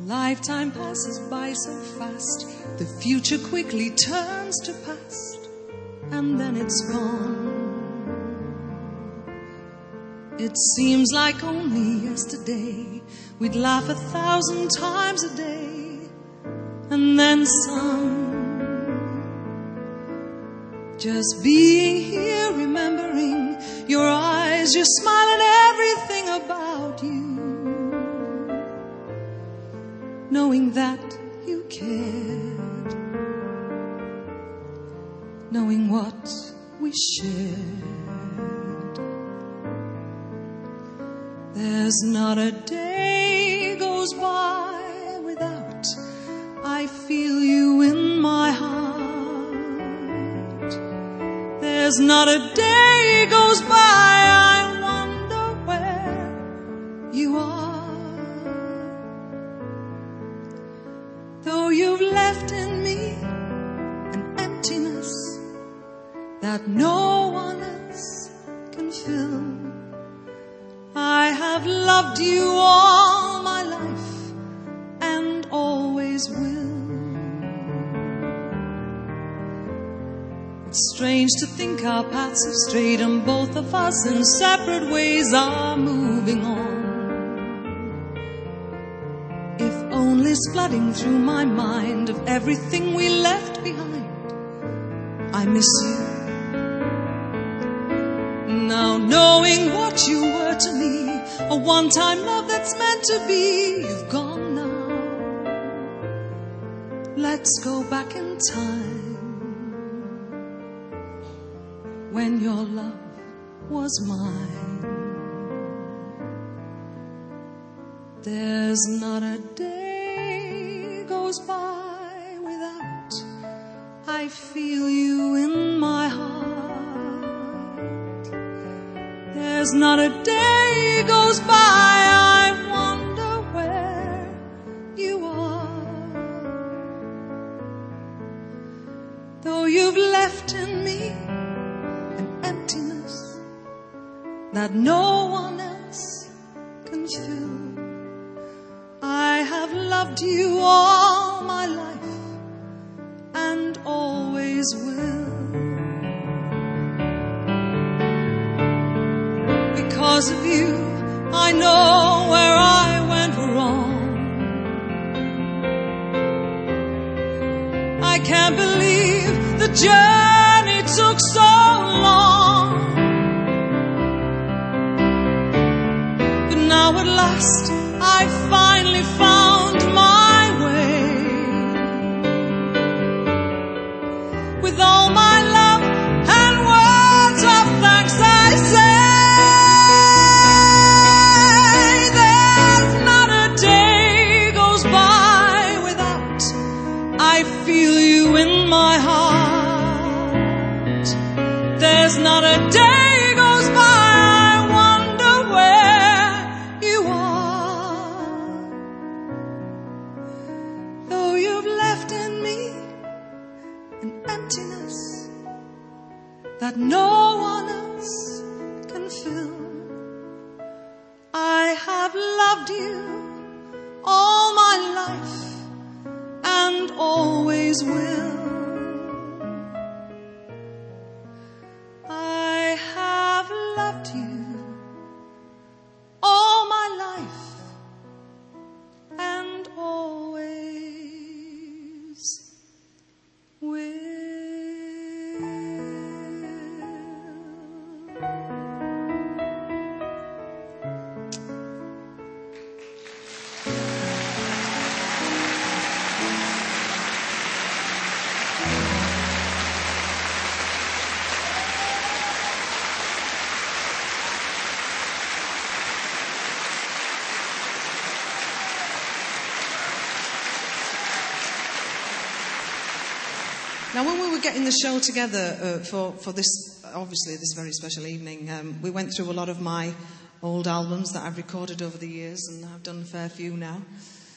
lifetime passes by so fast. The future quickly turns to past, and then it's gone. It seems like only yesterday we'd laugh 1,000 times a day, and then some. Just being here, remembering your eyes, your smile, and everything about you, knowing that you cared, knowing what we shared. There's not a day goes by without I feel you in my heart. There's not a day goes by I wonder where you are. Though you've left in me an emptiness that no one else can fill, I have loved you all my life and always will. It's strange to think our paths have strayed, and both of us in separate ways are moving on. If only's flooding through my mind of everything we left behind, I miss you. Now knowing what you were to me, a one-time love that's meant to be, you've gone now. Let's go back in time, when your love was mine. There's not a day goes by without I feel you in my heart. There's not a day goes by I wonder where you are. Though you've left in me that no one else can fill, I have loved you all my life and always will. Because of you, I know where I went wrong. I can't believe the journey took so long. Now at last I finally found my way. With all my love and words of thanks I say, there's not a day goes by without I feel you in my heart. There's not a day goes by that no one else can fill. I have loved you all my life and always will. I have loved you all my life and always will. Now, when we were getting the show together for this, obviously this very special evening, we went through a lot of my old albums that I've recorded over the years, and I've done a fair few now.